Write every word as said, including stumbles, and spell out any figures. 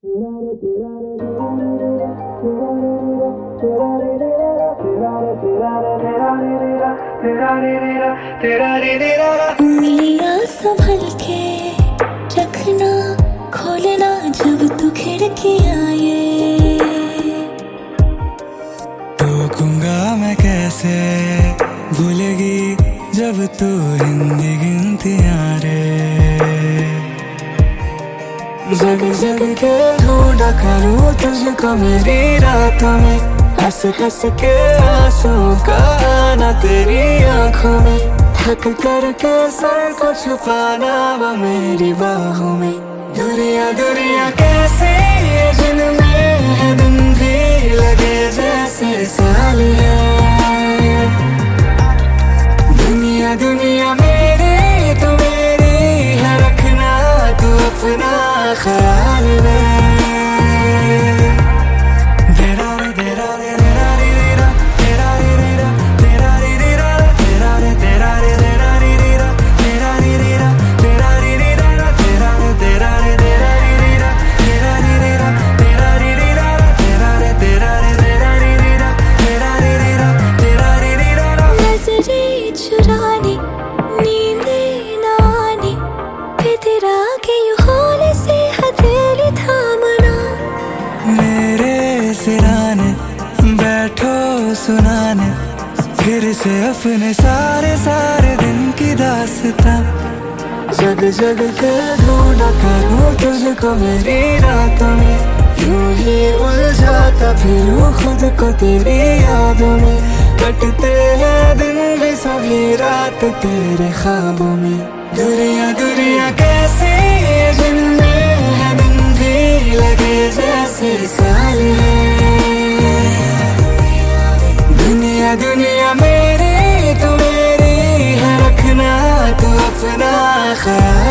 उंगलियां संभल के रखना, खोलना जब तू खिड़कियां ये। टोकूंगा मैं कैसे, भूलेगी जब तू हिंदी गिनतियां रे। जग जग के ढूंढा करूं तुझको मेरी रातों में, हंस हंस के आंसू का आना तेरी आंखों में। थक कर के सर को छुपाना वो मेरी बाहों में। दुनिया दुनिया कैसे ये जिनमें है दिन भी लगे जैसे साल है। दुनिया दुनिया मेरी तू मेरी है, रखना तू अपना ख्याल में। बैठो सुनाने फिर से अपने सारे सारे दिन की दास्तां। जग जग के ढूंढा करूं तुझको मेरी रातों में, यूं ही उलझाता फिरूं खुद को तेरी यादों में। कटते हैं दिन भी सभी रात तेरे ख्वाबों में। दुनिया दुनिया कैसी ये जिनमें है दिन भी लगे जैसे साल है। दुनिया दुनिया मेरी तू मेरी है, रखना तू अपना ख्याल।